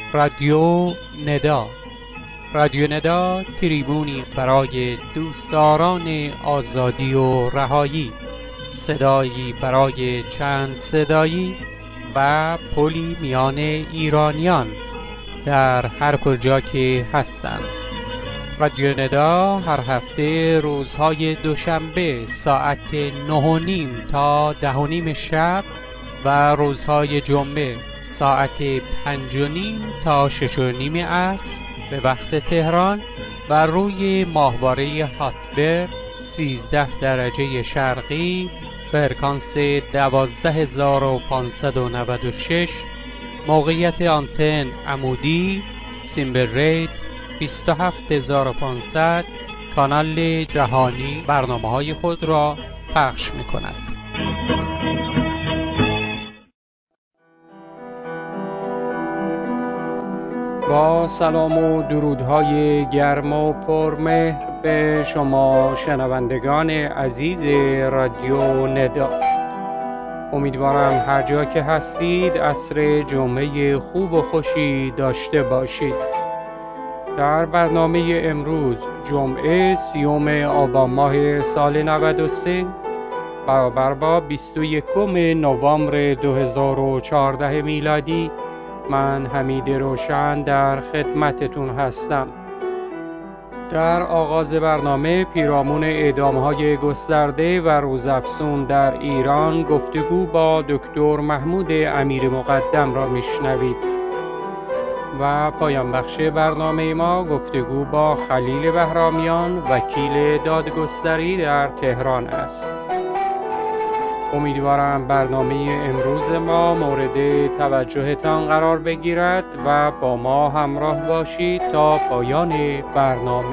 رادیو ندا. رادیو ندا تریبونی برای دوستداران آزادی و رهایی، صدایی برای چند صدایی و پلی میان ایرانیان در هر کجا که هستند. رادیو ندا هر هفته روزهای دوشنبه ساعت 9:30 تا 10:30 شب و روزهای جمعه ساعت 5:30 تا 6:30 عصر به وقت تهران بر روی ماهواره هاتبرد 13 درجه شرقی، فرکانس 12596، موقعیت آنتن عمودی، سیمبل ریت 27500، کانال جهانی برنامه‌های خود را پخش می‌کند. با سلام و درودهای گرم و پرمهر به شما شنوندگان عزیز رادیو ندا. امیدوارم هر جا که هستید عصر جمعه خوب و خوشی داشته باشید. در برنامه امروز جمعه 30 آبان ماه سال 93 برابر با 21 نوامبر 2014 میلادی، من حمید روشن در خدمتتون هستم. در آغاز برنامه پیرامون اعدام‌های گسترده و روزافزون در ایران گفتگو با دکتر محمود امیر مقدم را میشنوید و پایان بخش برنامه ما گفتگو با خلیل بهرامیان وکیل دادگستری در تهران است. امیدوارم برنامه امروز ما مورد توجهتان قرار بگیرد و با ما همراه باشید تا پایان برنامه.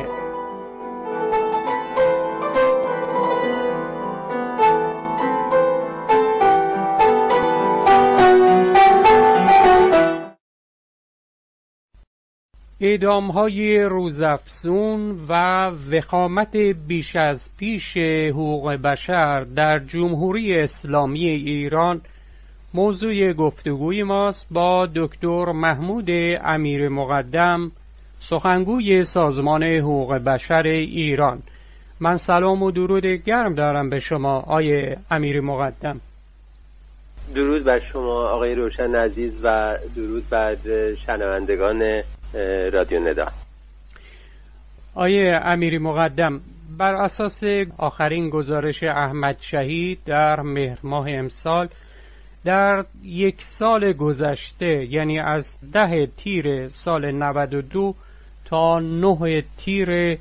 اعدام‌های روزافزون و وخامت بیش از پیش حقوق بشر در جمهوری اسلامی ایران موضوع گفتگوی ماست با دکتر محمود امیر مقدم، سخنگوی سازمان حقوق بشر ایران. من سلام و درود گرم دارم به شما آقای امیر مقدم. درود بر شما آقای روشن عزیز و درود بر شنوندگان رادیو ندا. آقای امیری مقدم، بر اساس آخرین گزارش احمد شهید در مهر ماه امسال، در یک سال گذشته، یعنی از 10 تیر سال 92 تا 9 تیر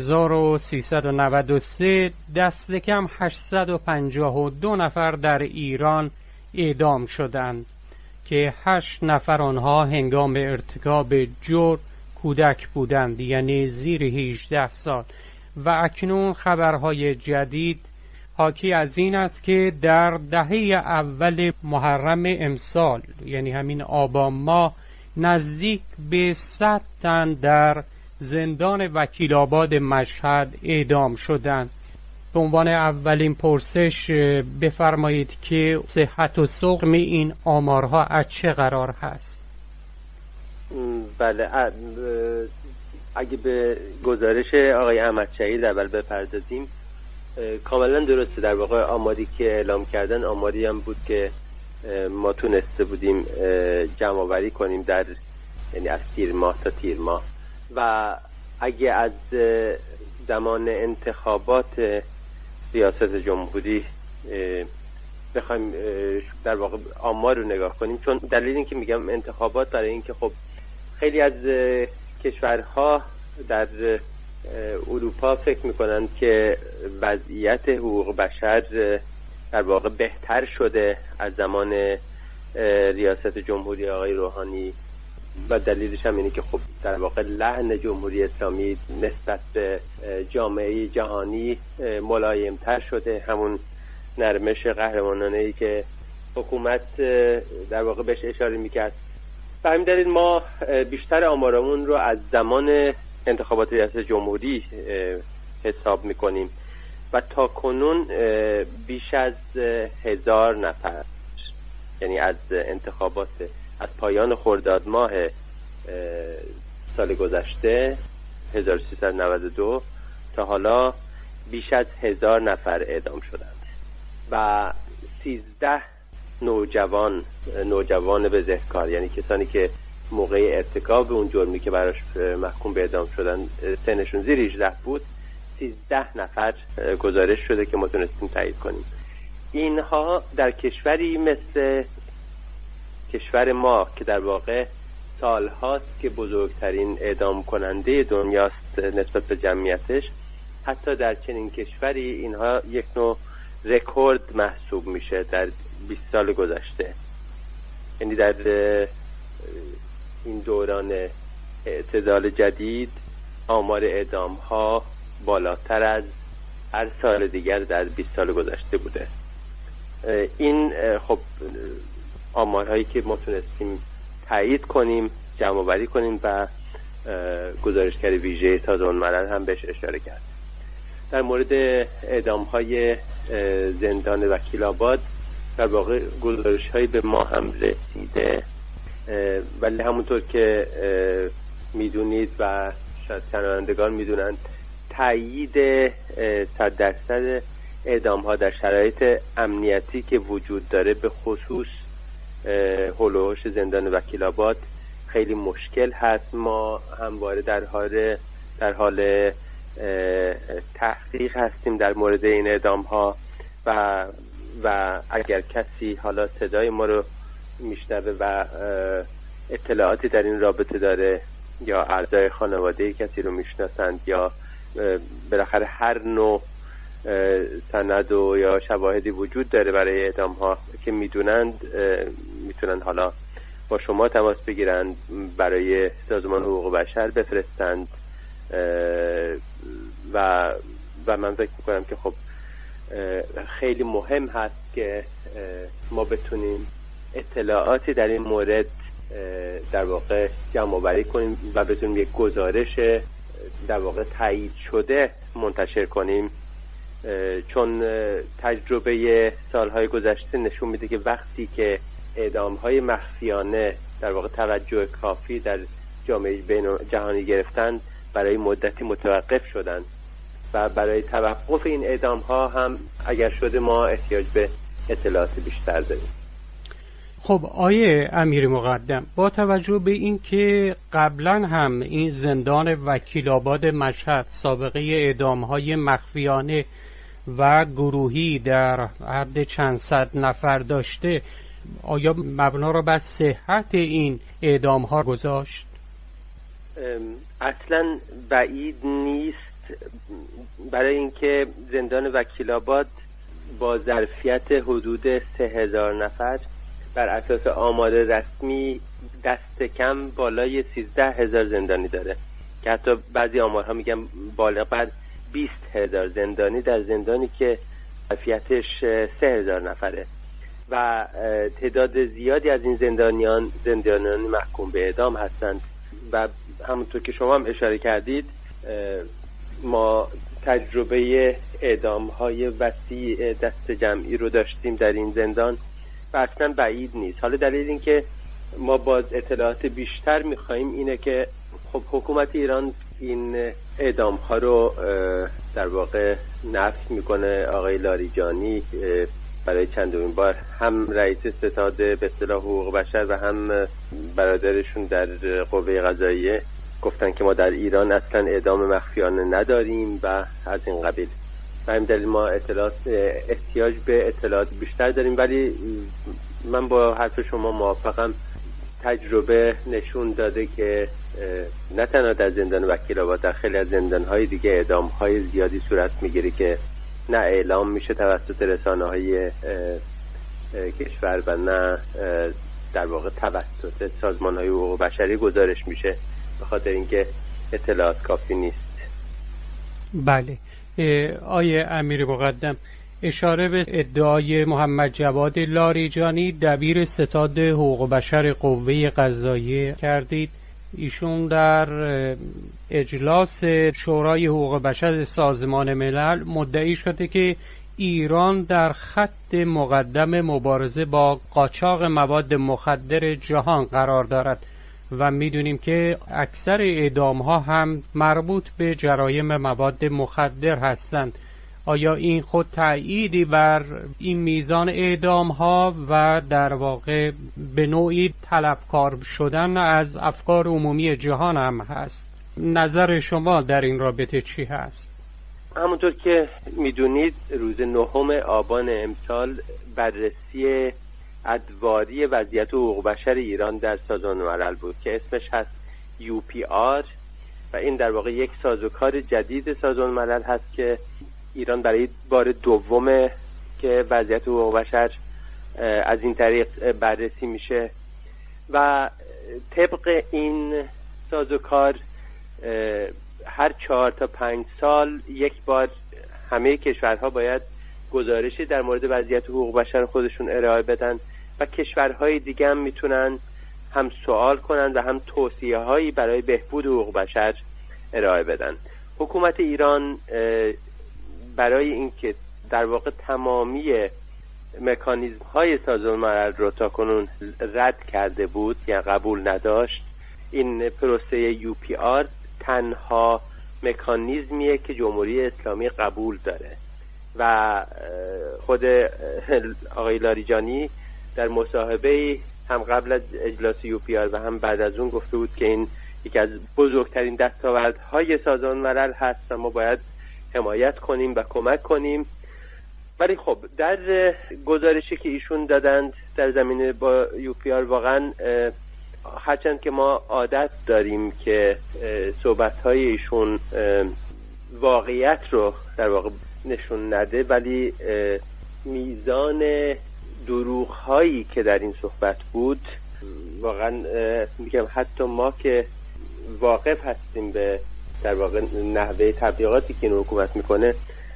1393 دست کم 852 نفر در ایران اعدام شدند که 8 نفر آنها هنگام ارتکاب جرم کودک بودند، یعنی زیر 18 سال. و اکنون خبرهای جدید حاکی از این است که در دهه اول محرم امسال، یعنی همین آبان ماه، نزدیک به 100 تن در زندان وکیل‌آباد مشهد اعدام شدند. به عنوان اولین پرسش بفرمایید که صحت و سقم این آمارها از چه قرار هست؟ بله، اگه به گزارش آقای احمد شهید اول بپردازیم، کاملا درسته. در واقع آماری که اعلام کردن آماری هم بود که ما تونسته بودیم جمع آوری کنیم در، یعنی از تیر ماه تا تیر ماه. و اگه از زمان انتخابات ریاست جمهوری بخوایم در واقع آمار رو نگاه کنیم، چون دلیل این که میگم انتخابات برای این که خب خیلی از کشورها در اروپا فکر میکنن که وضعیت حقوق بشر در واقع بهتر شده از زمان ریاست جمهوری آقای روحانی و دلیلش هم اینه که خب در واقع لحن جمهوری اسلامی نسبت به جامعه جهانی ملایمتر شده، همون نرمش قهرمانانه‌ای که حکومت در واقع بهش اشاره میکرد. به همین دلیل ما بیشتر آمارمون رو از زمان انتخابات ریاست جمهوری حساب میکنیم و تا کنون بیش از 1000 نفر، یعنی از انتخابات، از پایان خرداد ماه سال گذشته 1392 تا حالا بیش از 1000 نفر اعدام شدند و 13 نوجوان بزهکار، یعنی کسانی که موقع ارتکاب اون جرمی که براش محکوم به اعدام شدن سنشون زیر 18 بود، 13 نفر گزارش شده که ما تونستیم تایید کنیم. اینها در کشوری مثل کشور ما که در واقع سالهاست که بزرگترین اعدام کننده دنیاست نسبت به جمعیتش، حتی در چنین کشوری اینها یک نوع رکورد محسوب میشه در 20 سال گذشته. یعنی در این دوران اعتدال جدید آمار اعدام ها بالاتر از هر سال دیگر در 20 سال گذشته بوده. این خب آمارهایی که ما تونستیم تایید کنیم، جمع آوری کنیم و گزارشگر ویژه سازمان ملل هم بهش اشاره کرد. در مورد اعدام‌های زندان وکیل‌آباد در واقع گزارش‌هایی به ما هم رسیده، ولی همونطور که میدونید و شاید شنوندگان میدونن، تایید 100% اعدام‌ها در شرایط امنیتی که وجود داره به خصوص هولوش زندان وکیل‌آباد خیلی مشکل هست. ما همواره در حال تحقیق هستیم در مورد این اعدام‌ها و اگر کسی حالا صدای ما رو میشنوه و اطلاعاتی در این رابطه داره یا اعضای خانواده کسی رو میشناسند یا بالاخره هر نوع سند و یا شواهدی وجود داره برای اعدام‌ها که میدونند، میتونن حالا با شما تماس بگیرند، برای سازمان حقوق بشر بفرستند و من فکر میکنم که خب خیلی مهم هست که ما بتونیم اطلاعاتی در این مورد در واقع جمع آوری کنیم و بتونیم یک گزارش در واقع تایید شده منتشر کنیم، چون تجربه سالهای گذشته نشون میده که وقتی که اعدام‌های مخفیانه در واقع توجه کافی در جامعه جهانی گرفتن، برای مدتی متوقف شدن و برای توقف این اعدام‌ها هم اگر شده ما احتیاج به اطلاعات بیشتر داریم. خب آیه امیر مقدم، با توجه به این که قبلا هم این زندان وکیل‌آباد مشهد سابقه اعدام‌های مخفیانه و گروهی در حد چند صد نفر داشته، آیا مبنا را بر صحت این اعدام‌ها گذاشت؟ اصلا بعید نیست، برای اینکه زندان وکیل‌آباد با ظرفیت حدود 3000 نفر بر اساس آمار رسمی دست کم بالای 13000 زندانی داره که حتی بعضی آمارها میگن بالغ بر 20000 زندانی در زندانی که ظرفیتش 3000 نفره و تعداد زیادی از این زندانیان محکوم به اعدام هستند و همونطور که شما هم اشاره کردید ما تجربه اعدام‌های وسیع دست جمعی رو داشتیم در این زندان و اصلا بعید نیست. حالا دلیل این که ما باز اطلاعات بیشتر می‌خوایم اینه که خب حکومت ایران این اعدام‌ها رو در واقع نفی میکنه. آقای لاریجانی برای چندمین بار هم رئیس ستاد به اصطلاح حقوق بشر و هم برادرشون در قوه قضاییه گفتن که ما در ایران اصلا اعدام مخفیانه نداریم و از این قبیل. و همین دلیل ما احتیاج به اطلاعات بیشتر داریم، ولی من با حرف شما موافقم. تجربه نشون داده که نه تنها در زندان وکیل‌آباد، در خیلی از زندان‌های دیگه اعدام‌های زیادی صورت می‌گیره که نه اعلام میشه توسط رسانه‌های کشور و نه در واقع توسط سازمان‌های حقوق بشری گزارش میشه، به خاطر اینکه اطلاعات کافی نیست. بله آیه امیر مقدم، اشاره به ادعای محمد جواد لاریجانی دبیر ستاد حقوق بشر قوه قضاییه کردید. ایشون در اجلاس شورای حقوق بشر سازمان ملل مدعی شده که ایران در خط مقدم مبارزه با قاچاق مواد مخدر جهان قرار دارد و میدونیم که اکثر اعدام ها هم مربوط به جرایم مواد مخدر هستند. آیا این خود تأییدی بر این میزان اعدام ها و در واقع به نوعی طلبکار شدن از افکار عمومی جهان هم هست؟ نظر شما در این رابطه چی هست؟ همونطور که میدونید روز 9 آبان امسال بررسی ادواری وضعیت حقوق بشر ایران در سازمان ملل بود که اسمش هست UPR و این در واقع یک سازوکار جدید سازمان ملل هست که ایران برای بار دومه که وضعیت حقوق بشر از این طریق بررسی میشه و طبق این سازوکار هر 4 تا 5 سال یک بار همه کشورها باید گزارشی در مورد وضعیت حقوق بشر خودشون ارائه بدن و کشورهای دیگه هم میتونن هم سوال کنن و هم توصیه هایی برای بهبود حقوق بشر ارائه بدن. حکومت ایران برای اینکه در واقع تمامی مکانیزم های سازمان ملل رو تاکنون رد کرده بود، یعنی قبول نداشت، این پروسه UPR تنها مکانیزمیه که جمهوری اسلامی قبول داره و خود آقای لاریجانی در مصاحبه هم قبل از اجلاس UPR و هم بعد از اون گفته بود که این یکی از بزرگترین دستاوردهای سازمان ملل هست و ما باید حمایت کنیم و کمک کنیم. ولی خب در گزارشی که ایشون دادند در زمینه با UPR واقعا هرچند که ما عادت داریم که صحبت‌های ایشون واقعیت رو در واقع نشون نده، ولی میزان دروغ‌هایی که در این صحبت بود واقعا میگم حتی ما که واقف هستیم به در واقع نحوه تبلیغاتی که این حکومت میکنه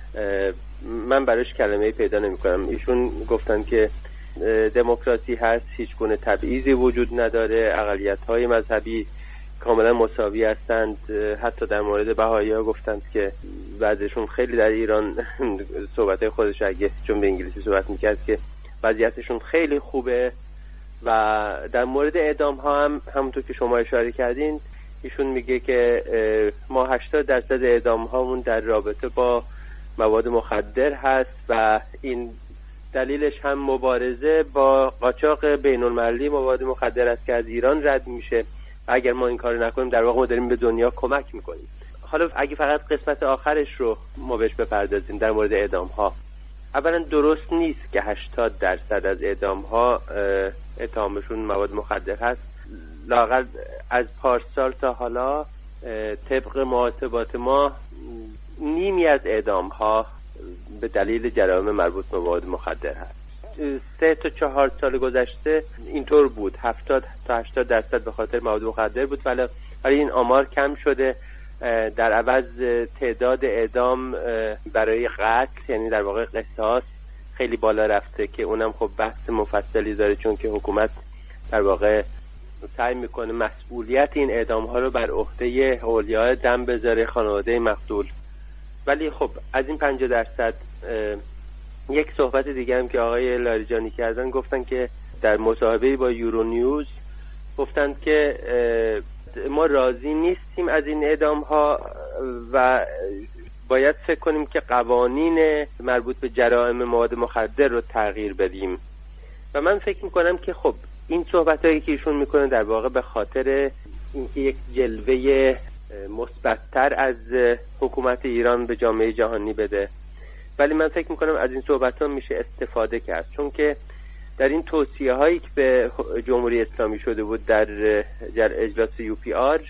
من براش کلمه‌ای پیدا نمی‌کنم. ایشون گفتن که دموکراسی هست، هیچ گونه تبعیضی وجود نداره، اقلیت‌های مذهبی کاملا مساوی هستند. حتی در مورد بهائی‌ها گفتند که وضعشون خیلی در ایران صحبت‌های خودش اگه چون به انگلیسی صحبت می‌کرد که وضعیتشون خیلی خوبه. و در مورد اعدام‌ها هم همونطور که شما اشاره کردین ایشون میگه که ما 80% اعدام‌هامون در رابطه با مواد مخدر هست و این دلیلش هم مبارزه با قاچاق بین‌المللی مواد مخدر است که از ایران رد میشه. اگر ما این کارو نکنیم در واقع ما داریم به دنیا کمک میکنیم. حالا اگه فقط قسمت آخرش رو ما بهش بپردازیم در مورد اعدام‌ها، اولا درست نیست که 80% از اعدام‌ها اتهامشون مواد مخدر هست. لااقل از پارسال تا حالا طبق محاسبات ما نیمی از اعدام‌ها به دلیل جرایم مربوط به مواد مخدر هست. 3 تا 4 سال گذشته اینطور بود، 70 تا 80% به خاطر مواد مخدر بود، ولی این آمار کم شده. در عوض تعداد اعدام برای قتل، یعنی در واقع قصاص، خیلی بالا رفته که اونم خب بحث مفصلی داره، چون که حکومت در واقع سعی میکنه مسئولیت این اعدام ها رو بر عهده اولیاء دم بذاره، خانواده مقتول. ولی خب از این 50% یک صحبت دیگه هم که آقای لاریجانی کردن، گفتن که در مصاحبه با یورو نیوز گفتن که ما راضی نیستیم از این اعدام ها و باید فکر کنیم که قوانین مربوط به جرایم مواد مخدر رو تغییر بدیم. و من فکر میکنم که خب این صحبتایی که ایشون میکنه در واقع به خاطر اینکه یک جلوه مثبت‌تر از حکومت ایران به جامعه جهانی بده، ولی من فکر میکنم از این صحبت‌ها میشه استفاده کرد، چون که در این توصیه هایی که به جمهوری اسلامی شده بود در اجلاس UPR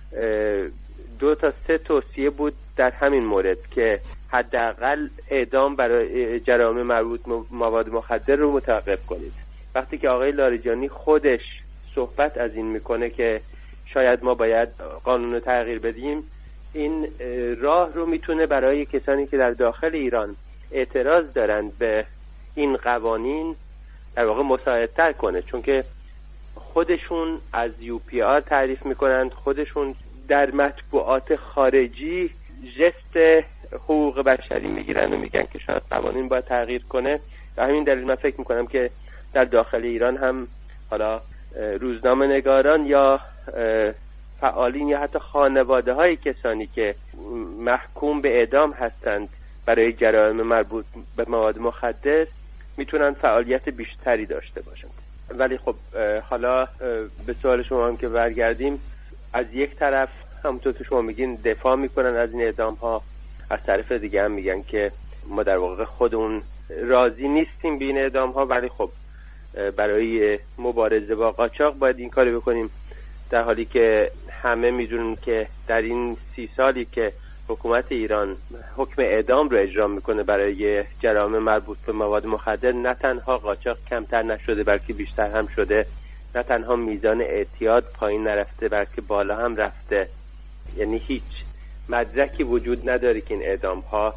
2 تا 3 توصیه بود در همین مورد که حداقل اعدام برای جرایم مربوط به مواد مخدر رو متوقف کنید. وقتی که آقای لاریجانی خودش صحبت از این میکنه که شاید ما باید قانون رو تغییر بدیم، این راه رو میتونه برای کسانی که در داخل ایران اعتراض دارند به این قوانین در واقع مساعدتر کنه، چون که خودشون از UPR تعریف میکنند، خودشون در مطبوعات خارجی ژست حقوق بشری میگیرن و میگن که شاید قوانین باید تغییر کنه. و همین دلیل من فکر میکنم که در داخل ایران هم حالا روزنامه‌نگاران یا فعالین یا حتی خانواده های کسانی که محکوم به اعدام هستند برای جرایم مربوط به مواد مخدر میتونن فعالیت بیشتری داشته باشند. ولی خب حالا به سوال شما هم که برگردیم، از یک طرف همونطور که شما میگین دفاع میکنن از این اعدام ها، از طرف دیگه هم میگن که ما در واقع خودمون راضی نیستیم به این اعدام ها، ولی خب برای مبارزه با قاچاق باید این کاری بکنیم، در حالی که همه میدونن که در این 30 سالی که حکومت ایران حکم اعدام رو اجرا میکنه برای جرایم مربوط به مواد مخدر، نه تنها قاچاق کمتر نشده بلکه بیشتر هم شده، نه تنها میزان اعتیاد پایین نرفته بلکه بالا هم رفته. یعنی هیچ مدرکی وجود نداره که این اعدام ها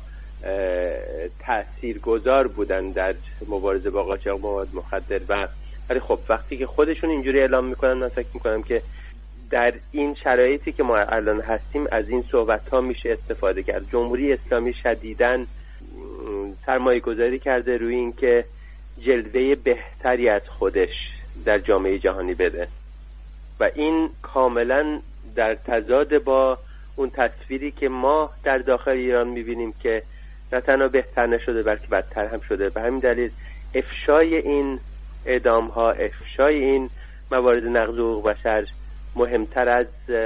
تاثیرگذار بودن در مبارزه با قاچاق مواد مخدر. ولی خب وقتی که خودشون اینجوری اعلام میکنن، من فکر میکنم که در این شرایطی که ما الان هستیم از این صحبت ها میشه استفاده کرد. جمهوری اسلامی شدیداً سرمایه گذاری کرده روی این که جلوه بهتری از خودش در جامعه جهانی بده و این کاملا در تضاد با اون تصویری که ما در داخل ایران میبینیم که نه تنها بهتر نشده بلکه بدتر هم شده. به همین دلیل افشای این اعدام ها، افشای این موارد نقض حقوق بشر مهمتر از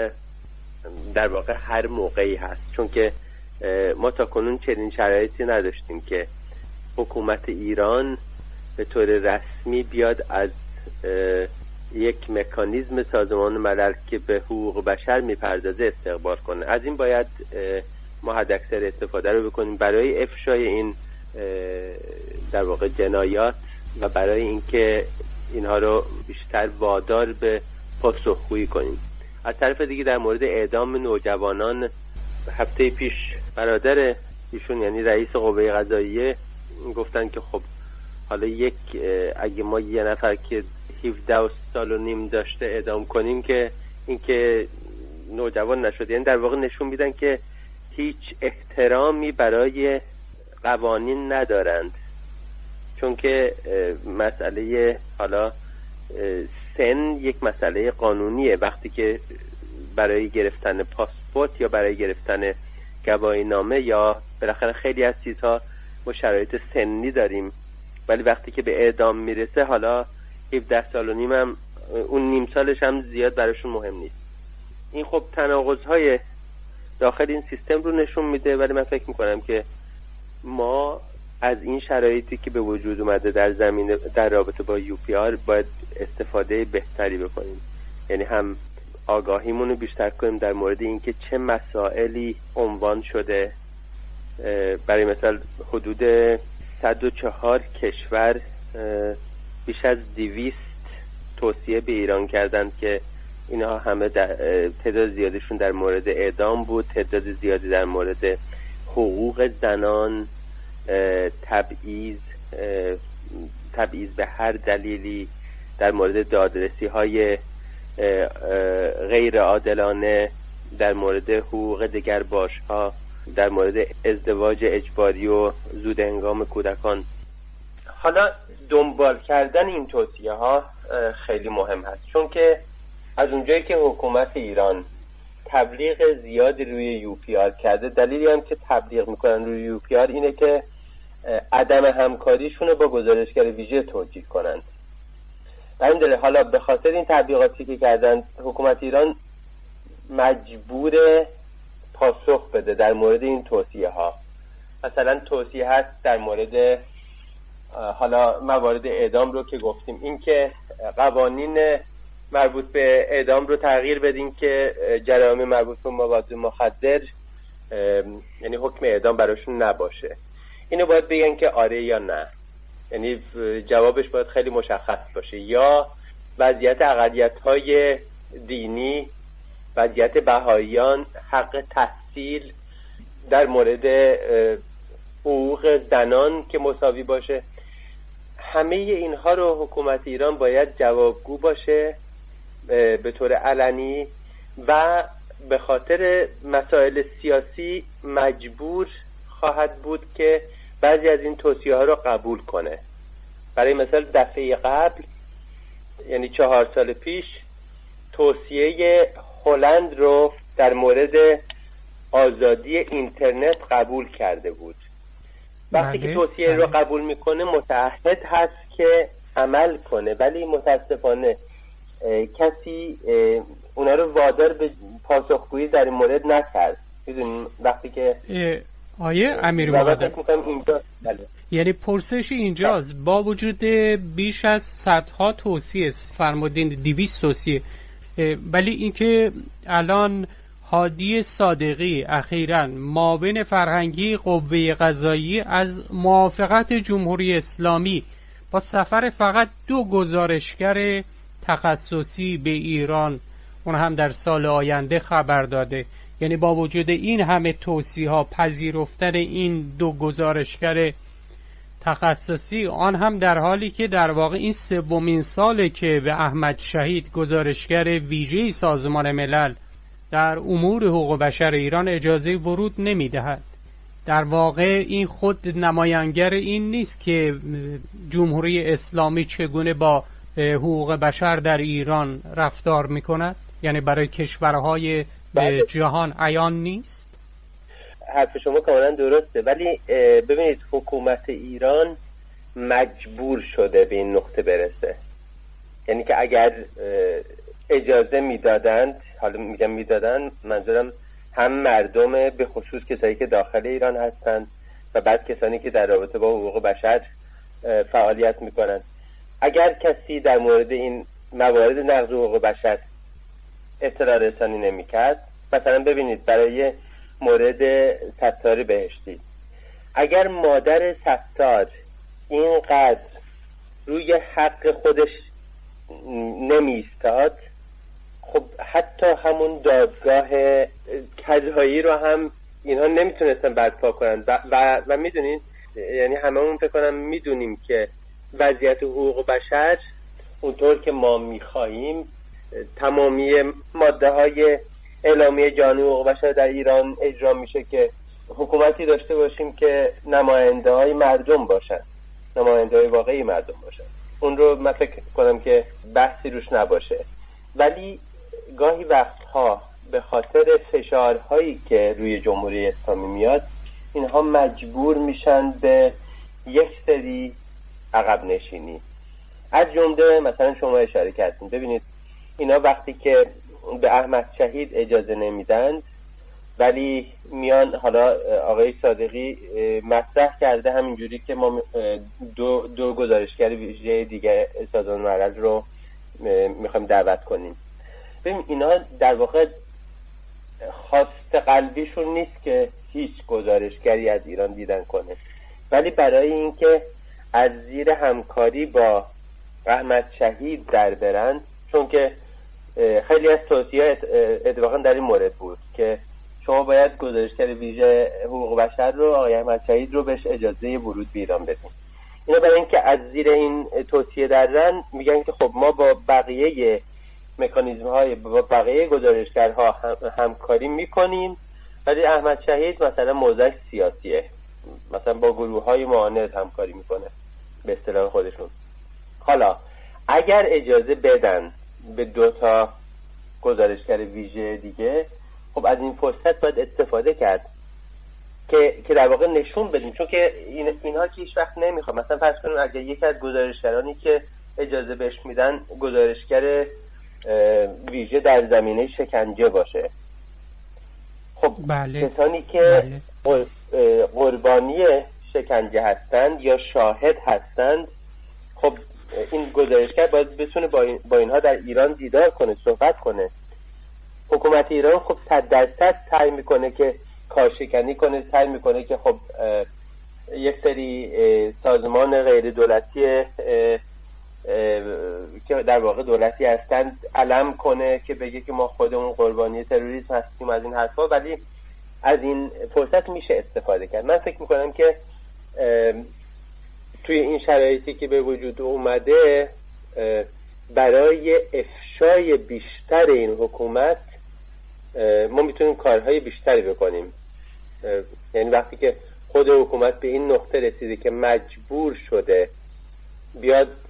در واقع هر موقعی هست، چون که ما تا کنون چنین شرایطی نداشتیم که حکومت ایران به طور رسمی بیاد از یک مکانیزم سازمان ملل که به حقوق بشر میپردازه استقبال کنه. از این باید ما حداکثر استفاده رو بکنیم برای افشای این در واقع جنایات و برای اینکه اینها رو بیشتر وادار به پاسخگویی کنیم. از طرف دیگه در مورد اعدام نوجوانان، هفته پیش برادر ایشون یعنی رئیس قوه قضاییه گفتن که خب حالا اگه ما یه نفر که 17 سال و نیم داشته اعدام کنیم که این که نوجوان نشده، یعنی در واقع نشون میدن که هیچ احترامی برای قوانین ندارند، چون که مسئله حالا سن یک مسئله قانونیه. وقتی که برای گرفتن پاسپورت یا برای گرفتن گواهی نامه یا بالاخره خیلی از چیزها ما شرایط سنی داریم، ولی وقتی که به اعدام میرسه حالا 17 سال و نیم هم اون نیم سالش هم زیاد براشون مهم نیست. این خب تناقض‌های داخل این سیستم رو نشون میده، ولی من فکر میکنم که ما از این شرایطی که به وجود اومده در رابطه با UPR باید استفاده بهتری بکنیم. یعنی هم آگاهیمون رو بیشتر کنیم در مورد اینکه چه مسائلی عنوان شده. برای مثال حدود 104 کشور بیش از 200 توصیه به ایران کردند که اینها همه تعداد زیادشون در مورد اعدام بود، تعداد زیادی در مورد حقوق زنان، تبعیض به هر دلیلی، در مورد دادرسی های غیر عادلانه، در مورد حقوق دگرباش ها، در مورد ازدواج اجباری و زود هنگام کودکان. حالا دنبال کردن این توصیه ها خیلی مهم هست، چون که از اونجایی که حکومت ایران تبلیغ زیادی روی UPR کرده، دلیلی هم که تبلیغ میکنن روی UPR اینه که عدم همکاریشون با گزارشگر ویژه توجیه کنند. همین دلیل حالا به خاطر این تبلیغاتی که کردن حکومت ایران مجبور پاسخ بده در مورد این توصیه ها. مثلا توصیه هست در مورد حالا موارد اعدام رو که گفتیم، این که قوانین مربوط به اعدام رو تغییر بدین که جرایم مربوط به مواد مخدر یعنی حکم اعدام براشون نباشه. اینو باید بگن که آره یا نه، یعنی جوابش باید خیلی مشخص باشه. یا وضعیت اقلیت‌های دینی، وضعیت بهائیان، حق تحصیل، در مورد حقوق زنان که مساوی باشه. همه اینها رو حکومت ایران باید جوابگو باشه به طور علنی و به خاطر مسائل سیاسی مجبور خواهد بود که بعضی از این توصیه ها رو قبول کنه. برای مثال دفعه قبل یعنی 4 سال پیش توصیه هلند رو در مورد آزادی اینترنت قبول کرده بود. وقتی که توصیه رو قبول میکنه متعهد هست که عمل کنه، ولی متاسفانه کسی اونا رو وادار به پاسخگویی در این مورد نکرد. میدونیم وقتی که آیه امیر مقدم اینجا یعنی پرسش اینجاست، با وجود بیش از صدها توصیه فرمودین 200 توصیه، ولی اینکه الان هادی صادقی اخیراً معاون فرهنگی قوه قضاییه از موافقت جمهوری اسلامی با سفر فقط 2 گزارشگر تخصصی به ایران، اون هم در سال آینده، خبر داده. یعنی با وجود این همه توصیه ها، پذیرفتن این 2 گزارشگر تخصصی، آن هم در حالی که در واقع این 3مین ساله که به احمد شهید گزارشگر ویژه سازمان ملل در امور حقوق بشر ایران اجازه ورود نمیدهد. در واقع این خود نمایانگر این نیست که جمهوری اسلامی چگونه با حقوق بشر در ایران رفتار میکند؟ یعنی برای کشورهای جهان عیان نیست؟ حرف شما کاملا درسته، ولی ببینید حکومت ایران مجبور شده به این نقطه برسه. یعنی که اگر اجازه میدادند، حالا میگم میدادن، منظورم هم مردم به خصوص کسایی که داخل ایران هستند و بعد کسانی که در رابطه با حقوق بشر فعالیت میکنند، اگر کسی در مورد این موارد نقض حقوق بشر اطلاع رسانی نمیکرد، مثلا ببینید برای مورد ستار بهشتی، اگر مادر ستار اینقدر روی حق خودش نمیستاد، خب حتی همون دادگاه کجایی رو هم اینها نمیتونستن برپا کنن و میدونین، یعنی هممون فکر کنم میدونیم که وضعیت حقوق بشر اونطور که ما میخواهیم، تمامی ماده های اعلامیه جهانی حقوق بشر در ایران اجرا میشه که حکومتی داشته باشیم که نماینده های مردم باشن، نماینده های واقعی مردم باشن. اون رو من فکر کنم که بحثی روش نباشه، ولی گاهی وقتها به خاطر فشارهایی که روی جمهوری اسلامی میاد، اینها مجبور میشن به یک سری عقب نشینی. از جمله مثلا شما اشاره کردین، ببینید اینا وقتی که به احمد شهید اجازه نمیدن، ولی میان، حالا آقای صادقی مطرح کرده همینجوری که ما دو گزارشگر ویژه دیگه سازمان ملل رو میخوایم دعوت کنیم. ببین اینا در واقع خواست قلبیشون نیست که هیچ گزارشگری از ایران دیدن کنه، ولی برای اینکه از زیر همکاری با احمد شهید در برن، چون که خیلی از توصیه اتفاقا در این مورد بود که شما باید گزارشگر ویژه حقوق بشر رو، آقای احمد شهید رو، بهش اجازه ورود به ایران بدیم. اینا برای اینکه از زیر این توصیه درن، میگن که خب ما با بقیه مکانیزم های، با بقیه گزارشگرها همکاری میکنیم، ولی احمد شهید مثلا موضعش سیاسیه، مثلا با گروه های معاند همکاری میکنه به اصطلاح خودشون. حالا اگر اجازه بدن به 2 گزارشگر ویژه دیگه، خب از این فرصت باید استفاده کرد که در واقع نشون بدیم، چون که اینها که هیچ وقت نمیخواد. مثلا فرض کنیم اگر یکی از گزارشگرانی که اجازه بهش میدن گزارشگر ویژه در زمینه شکنجه باشه، خب بله. کسانی که قربانی شکنجه هستند یا شاهد هستند، خب این گزارشگر باید بتونه با اینها در ایران دیدار کنه، صحبت کنه. حکومت ایران خب 100% سعی میکنه که کارشکنی کنه، سعی میکنه که خب یک سری سازمان غیر دولتی که در واقع دولتی هستند علم کنه، که بگه که ما خودمون قربانی تروریسم هستیم، از این حرفا. ولی از این فرصت میشه استفاده کرد. من فکر میکنم که توی این شرایطی که به وجود اومده، برای افشای بیشتر این حکومت ما میتونیم کارهای بیشتری بکنیم. یعنی وقتی که خود حکومت به این نقطه رسیده که مجبور شده بیاد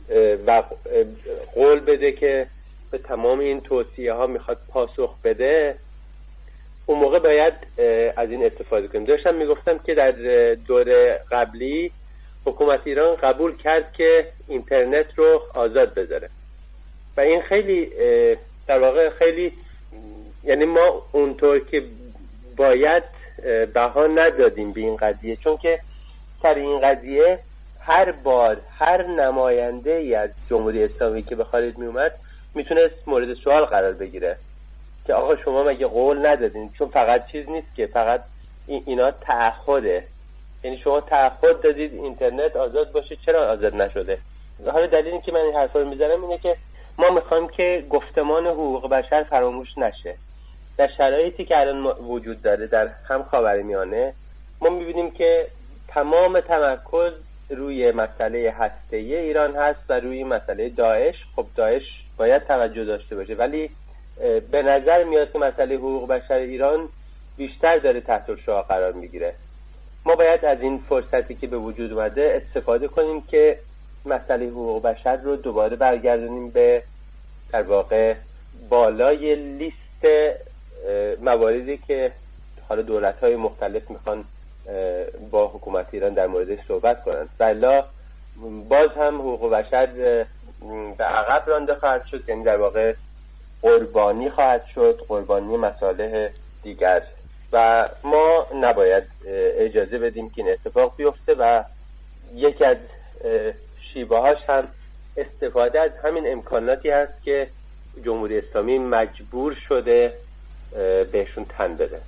و قول بده که به تمام این توصیه ها میخواد پاسخ بده، اون موقع باید از این استفاده کنیم. داشتم میگفتم که در دور قبلی حکومت ایران قبول کرد که اینترنت رو آزاد بذاره و این خیلی در واقع خیلی، یعنی ما اونطور که باید بها ندادیم به این قضیه، چون که سر این قضیه هر بار هر نماینده ای از جمهوری اسلامی که به خارج می اومد میتونست مورد سوال قرار بگیره که آقا شما مگه قول ندادین؟ چون فقط چیز نیست که فقط اینا تعهده، یعنی شما تعهد دادید اینترنت آزاد باشه، چرا آزاد نشده؟ حالا دلیل این که من این حرفا رو میزنم اینه که ما میخوایم که گفتمان حقوق بشر فراموش نشه. در شرایطی که الان وجود داره در هم خاورمیانه، ما میبینیم که تمام تمرکز روی مسئله هسته‌ای ایران هست و روی مسئله داعش. خب داعش باید توجه داشته باشه، ولی به نظر میاد که مسئله حقوق بشر ایران بیشتر داره تحت الشعاع قرار میگیره. ما باید از این فرصتی که به وجود اومده استفاده کنیم که مسئله حقوق بشر رو دوباره برگردونیم به در واقع بالای لیست مواردی که حالا دولت‌های مختلف میخوان با حکومت ایران در موردش صحبت کنند. بلا باز هم حقوق بشر به عقب رانده خواهد شد، یعنی در واقع قربانی خواهد شد، قربانی مصالح دیگر، و ما نباید اجازه بدیم که این اتفاق بیفته و یکی از شیوه هاش هم استفاده از همین امکاناتی هست که جمهوری اسلامی مجبور شده بهشون تن بده.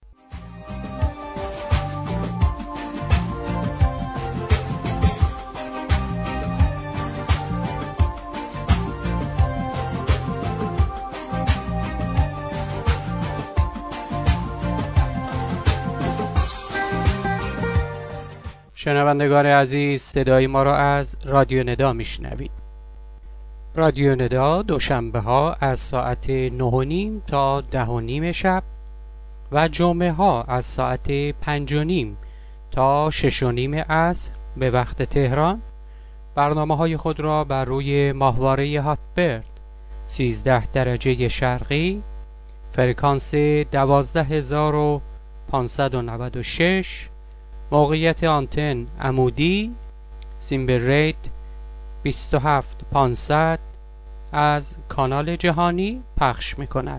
شنوندگان عزیز، صدای ما را از رادیو ندا میشنوید. رادیو ندا دوشنبه ها از ساعت 9:30 تا 10:30 شب و جمعه ها از ساعت 5:30 تا 6:30 عصر به وقت تهران برنامه های خود را بر روی ماهواره هاتبرد 13 درجه شرقی، فرکانس 12596، موقعیت آنتن عمودی، سیمبل ریت 27500 از کانال جهانی پخش می کند.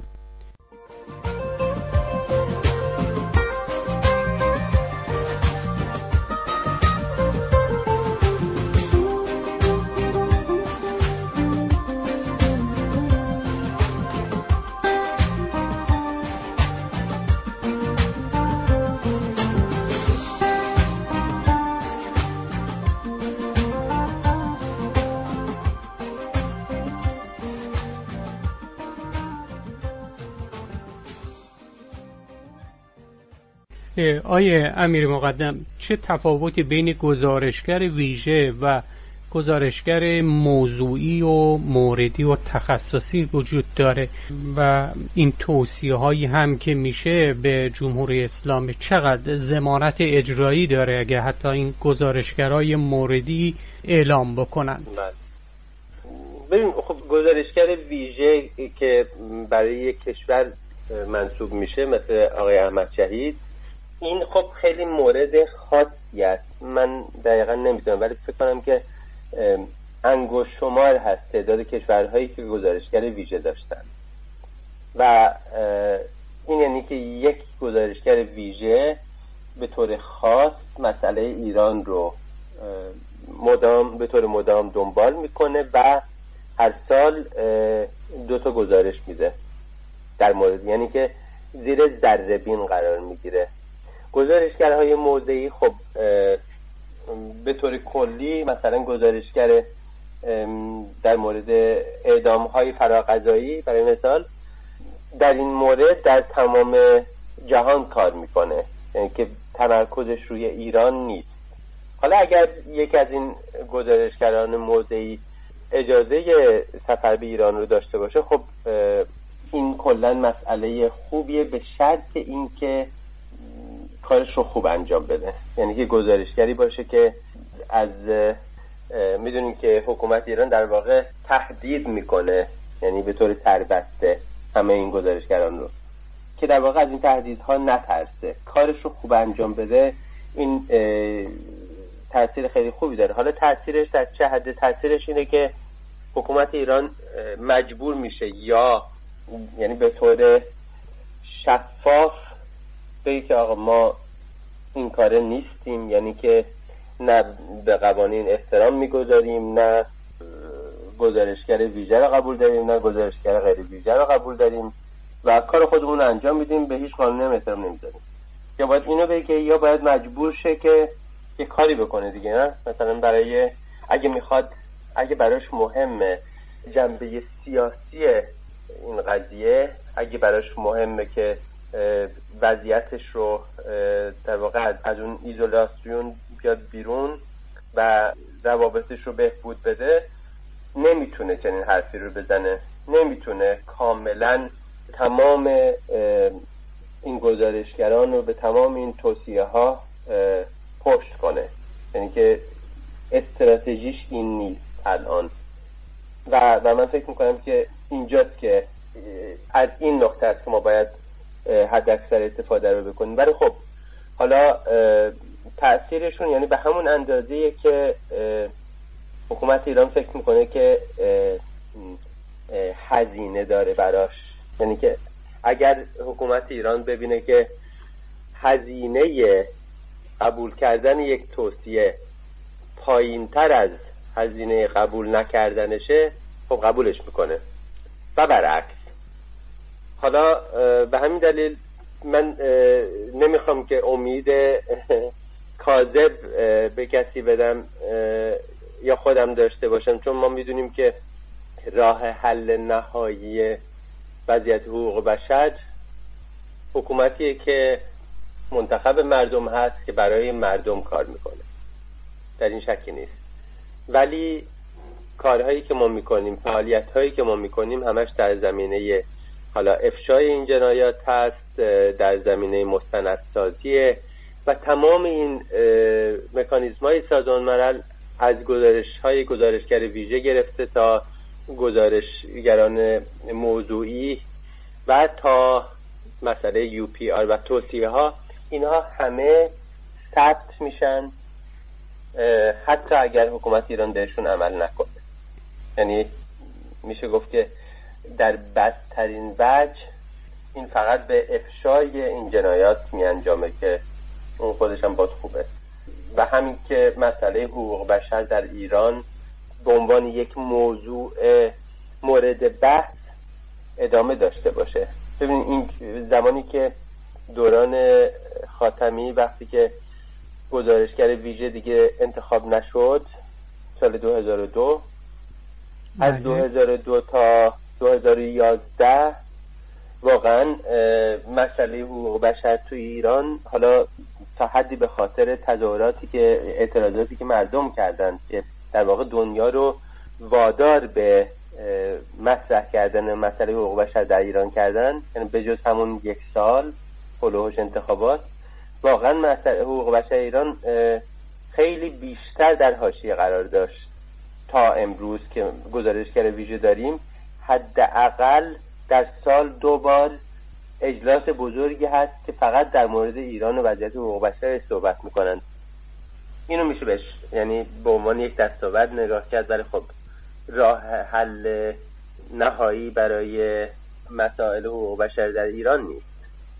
آیه امیر مقدم، چه تفاوتی بین گزارشگر ویژه و گزارشگر موضوعی و موردی و تخصصی وجود داره و این توصیه هایی هم که میشه به جمهوری اسلامی چقدر ضمانت اجرایی داره اگه حتی این گزارشگرای موردی اعلام بکنن؟ ببین، خب گزارشگر ویژه که برای یک کشور منصوب میشه مثل آقای احمد شهید، این خب خیلی مورد خاصی است. من دقیقا نمیدونم، ولی فکر کنم که انگشت شمار هست تعداد کشورهایی که گزارشگر ویژه داشتن و این یعنی که یک گزارشگر ویژه به طور خاص مسئله ایران رو به طور مدام دنبال میکنه و هر سال 2 تا گزارش میده در مورد، یعنی که زیر ذره‌بین قرار میگیره. گزارشگرهای موضعی خب به طور کلی مثلا گزارشگر در مورد اعدام‌های فراقضایی برای مثال در این مورد در تمام جهان کار میکنه، یعنی که تمرکزش روی ایران نیست. حالا اگر یکی از این گزارشگران موضعی اجازه سفر به ایران رو داشته باشه، خب این کلا مسئله خوبیه، به شرط این که کارش رو خوب انجام بده، یعنی که گزارشگری باشه که از میدونیم که حکومت ایران در واقع تهدید میکنه، یعنی به طور سربسته همه این گزارشگران رو که در واقع از این تهدیدها نترسه، کارش رو خوب انجام بده. این تاثیر خیلی خوبی داره. حالا تاثیرش در چه حد؟ تاثیرش اینه که حکومت ایران مجبور میشه یا یعنی به طور شفاف بگه که آقا ما این کاره نیستیم، یعنی که نه به قوانین احترام میگذاریم، نه گزارشگر ویژه رو قبول داریم، نه گزارشگر غیر ویژه رو قبول داریم و کار خودمون رو انجام میدیم، به هیچ قانونی هم احترام نمیذاریم. یا باید اینو بگه یا باید مجبور شه که یه کاری بکنه دیگه، نه مثلا برای اگه براش مهمه جنبه سیاسی این قضیه، اگه براش مهمه که وضعیتش رو در واقع از اون ایزولاسیون بیاد بیرون و روابطش رو بهبود بده، نمیتونه چنین حرفی رو بزنه، نمیتونه کاملا تمام این گزارشگران رو به تمام این توصیه ها پشت کنه، یعنی که استراتژیش این نیست الان. و من فکر میکنم که اینجاست که از این نقطه است که ما باید حد اکثر استفاده رو بکنیم. ولی خب حالا تأثیرشون یعنی به همون اندازه‌ایه که حکومت ایران فکر میکنه که هزینه داره براش، یعنی که اگر حکومت ایران ببینه که هزینه قبول کردن یک توصیه پایین‌تر از هزینه قبول نکردنشه، خب قبولش میکنه و برعکس. حالا به همین دلیل من نمیخوام که امید کاذب به کسی بدم یا خودم داشته باشم، چون ما میدونیم که راه حل نهایی وضعیت حقوق بشر حکومتیه که منتخب مردم هست که برای مردم کار میکنه، در این شکی نیست. ولی کارهایی که ما میکنیم، فعالیت‌هایی که ما میکنیم همش در زمینه حالا افشای این جنایات هست، در زمینه مستندسازیه و تمام این مکانیزم‌های سازمان ملل از گزارشگر ویژه گرفته تا گزارشگران موضوعی و تا مسئله UPR و توصیه ها، اینها همه ثبت میشن حتی اگر حکومت ایران بهشون عمل نکنه. یعنی میشه گفت که در بدترین وجه این فقط به افشای این جنایات میانجامه که اون خودش هم باز خوبه. و همین که مسئله حقوق بشر در ایران به عنوان یک موضوع مورد بحث ادامه داشته باشه. ببینید این زمانی که دوران خاتمی، وقتی که گزارشگر ویژه دیگه انتخاب نشد سال 2002، از 2002 تا 2011 واقعا مسئله حقوق بشر توی ایران، حالا تا حدی به خاطر تظاهراتی که اعتراضاتی که مردم کردن که در واقع دنیا رو وادار به مطرح کردن مسئله حقوق بشر در ایران کردن، یعنی به جز همون یک سال هلوهوش انتخابات، واقعا مسئله حقوق بشر ایران خیلی بیشتر در حاشیه قرار داشت تا امروز که گزارشگر ویژه داریم. حداقل در سال 2 بار اجلاس بزرگی هست که فقط در مورد ایران و وضعیت حقوق بشر صحبت میکنن. اینو میشه بهش یعنی به عنوان یک دستاورد نگاه کرد، ولی خب راه حل نهایی برای مسائل حقوق بشر در ایران نیست.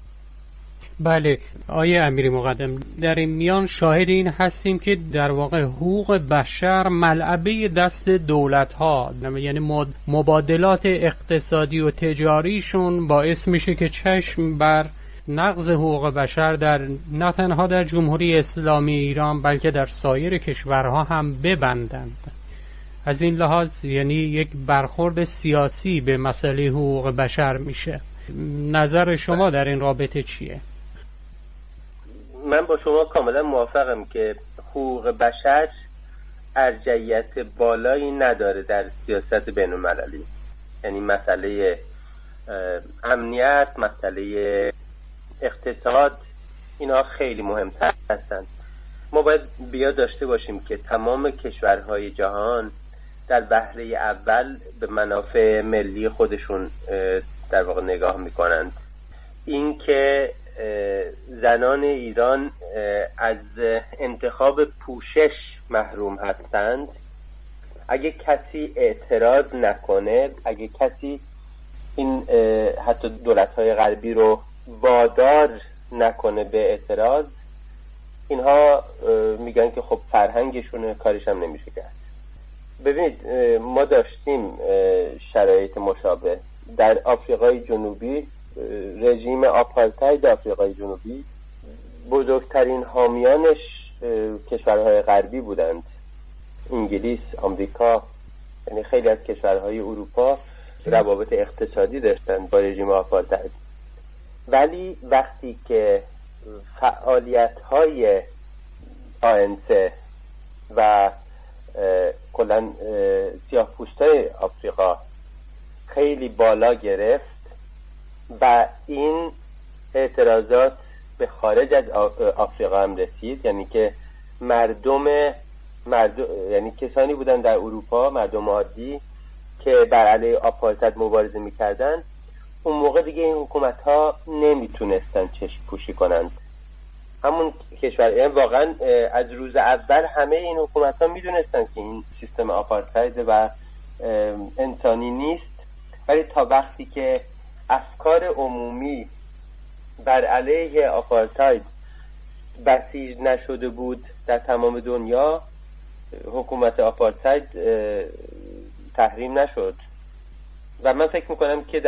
بله آیه امیری مقدم، در این میان شاهد این هستیم که در واقع حقوق بشر ملعبه دست دولت ها، یعنی مبادلات اقتصادی و تجاریشون باعث میشه که چشم بر نقض حقوق بشر در نه تنها در جمهوری اسلامی ایران بلکه در سایر کشورها هم ببندند. از این لحاظ یعنی یک برخورد سیاسی به مسئله حقوق بشر میشه. نظر شما در این رابطه چیه؟ من با شما کاملا موافقم که حقوق بشر ارجحیت بالایی نداره در سیاست بین المللی. یعنی مسئله امنیت، مسئله اقتصاد، اینا خیلی مهمتر هستند. ما باید بیاد داشته باشیم که تمام کشورهای جهان در وهله اول به منافع ملی خودشون در واقع نگاه میکنند. این که زنان ایران از انتخاب پوشش محروم هستند، اگه کسی اعتراض نکنه، اگه کسی این حتی دولت‌های غربی رو وادار نکنه به اعتراض، اینها میگن که خب فرهنگشونه، کارش هم نمیشه کرد. ببینید ما داشتیم شرایط مشابه در آفریقای جنوبی. رژیم آپارتاید آفریقای جنوبی بزرگترین حامیانش کشورهای غربی بودند، انگلیس، آمریکا، یعنی خیلی از کشورهای اروپا روابط اقتصادی داشتند با رژیم آپارتاید. ولی وقتی که فعالیت‌های ANC و کلاً سیاه‌پوستای آفریقا خیلی بالا گرفت و این اعتراضات به خارج از آفریقا هم رسید، یعنی که مردم یعنی کسانی بودن در اروپا، مردم عادی که بر علیه آپارتاید مبارزه می‌کردند، اون موقع دیگه این حکومت‌ها نمیتونستن چشم پوشی کنند. همون کشور، یعنی واقعا از روز اول همه این حکومت‌ها میدونستن که این سیستم آپارتاید و انسانی نیست، ولی تا وقتی که افکار عمومی بر علیه آپارتاید بسیج نشده بود در تمام دنیا، حکومت آپارتاید تحریم نشد. و من فکر میکنم که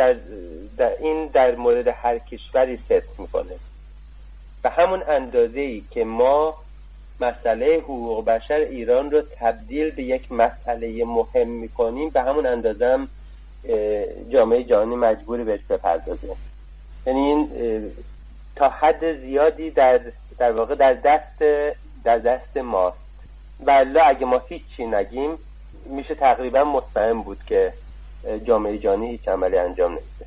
در مورد هر کشوری صدق میکنه. به همون اندازه‌ای که ما مسئله حقوق بشر ایران رو تبدیل به یک مسئله مهم میکنیم، به همون اندازه هم جامعه جهانی مجبوری بهش بپردازه. یعنی این تا حد زیادی در واقع در دست ماست. بله اگه ما هیچی نگیم میشه تقریبا مطمئن بود که جامعه جهانی هیچ عملی انجام نمیده.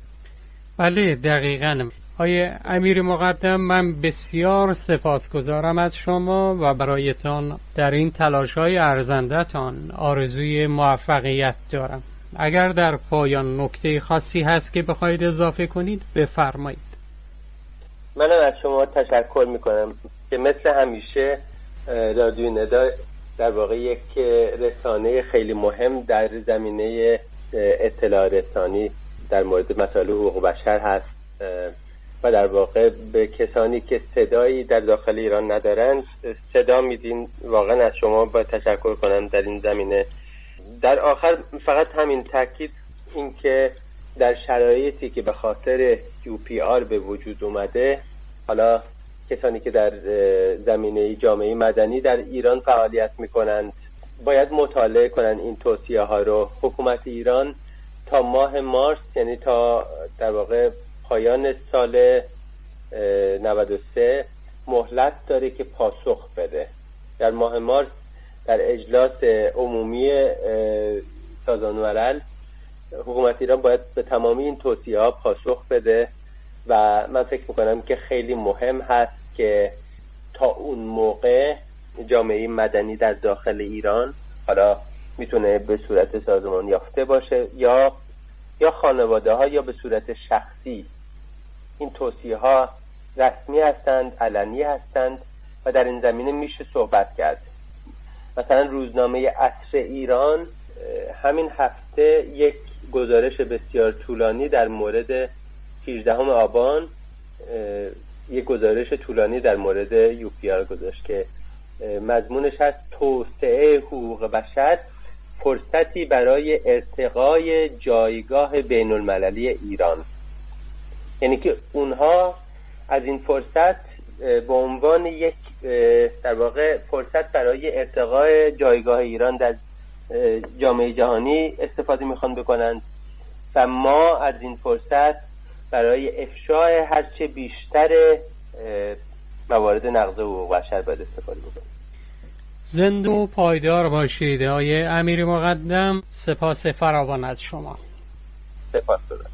بله دقیقاً. آقای امیر مقدم، من بسیار سپاسگزارم از شما و برایتان در این تلاش‌های ارزنده‌تان آرزوی موفقیت دارم. اگر در پایان نکته خاصی هست که بخواید اضافه کنید بفرمایید. منم از شما تشکر میکنم که مثل همیشه رادیو ندا در واقع یک رسانه خیلی مهم در زمینه اطلاع رسانی در مورد مسائل حقوق بشر هست و در واقع به کسانی که صدایی در داخل ایران ندارن صدا میدین. واقعا از شما باید تشکر کنم در این زمینه. در آخر فقط همین تاکید، این که در شرایطی که به خاطر UPR به وجود اومده، حالا کسانی که در زمینه جامعه مدنی در ایران فعالیت میکنند باید مطالعه کنن این توصیه ها رو. حکومت ایران تا ماه مارس، یعنی تا در واقع پایان سال 93 مهلت داره که پاسخ بده. در ماه مارس در اجلاس عمومی سازمان ملل حکومت ایران باید به تمامی این توصیه ها پاسخ بده و من فکر میکنم که خیلی مهم هست که تا اون موقع جامعه مدنی در داخل ایران، حالا میتونه به صورت سازمان یافته باشه یا خانواده ها یا به صورت شخصی، این توصیه ها رسمی هستند، علنی هستند و در این زمینه میشه صحبت کرد. مثلا روزنامه عصر ایران همین هفته یک گزارش بسیار طولانی در مورد 18 آبان یک گزارش طولانی در مورد UPR گذاشت که مضمونش هست توسعه حقوق بشر، فرصتی برای ارتقای جایگاه بین المللی ایران. یعنی که اونها از این فرصت به عنوان یک در واقع فرصت برای ارتقای جایگاه ایران در جامعه جهانی استفاده میخوان بکنند و ما از این فرصت برای افشای هرچه بیشتر موارد نقض حقوق بشر باید استفاده بکنیم. زنده و پایدار باشید آقای امیر مقدم. سپاس فراوان از شما. سپاس دارم.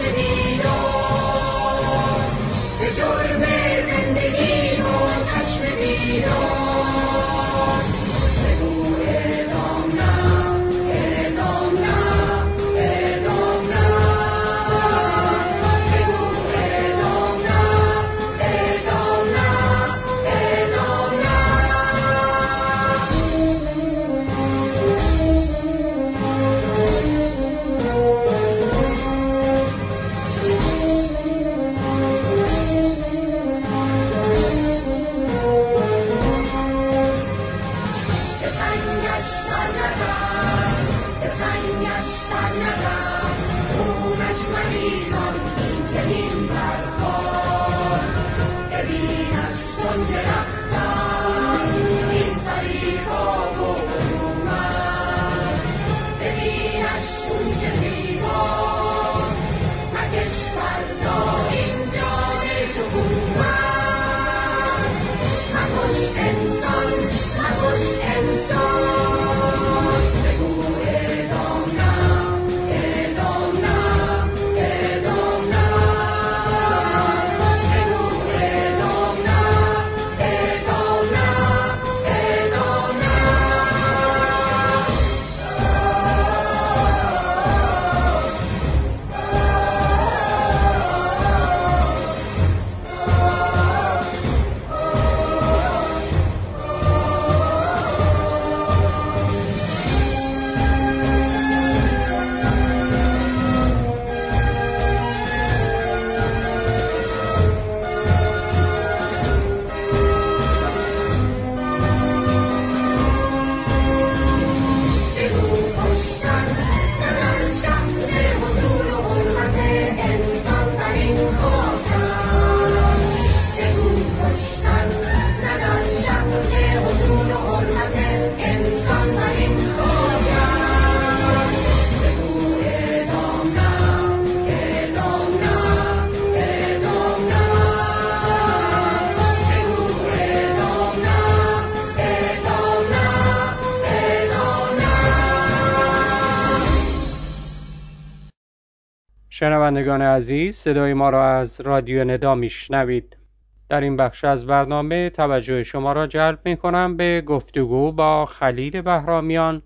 شنوندگان عزیز، صدای ما را از رادیو ندا میشنوید. در این بخش از برنامه توجه شما را جلب می کنم به گفتگو با خلیل بهرامیان،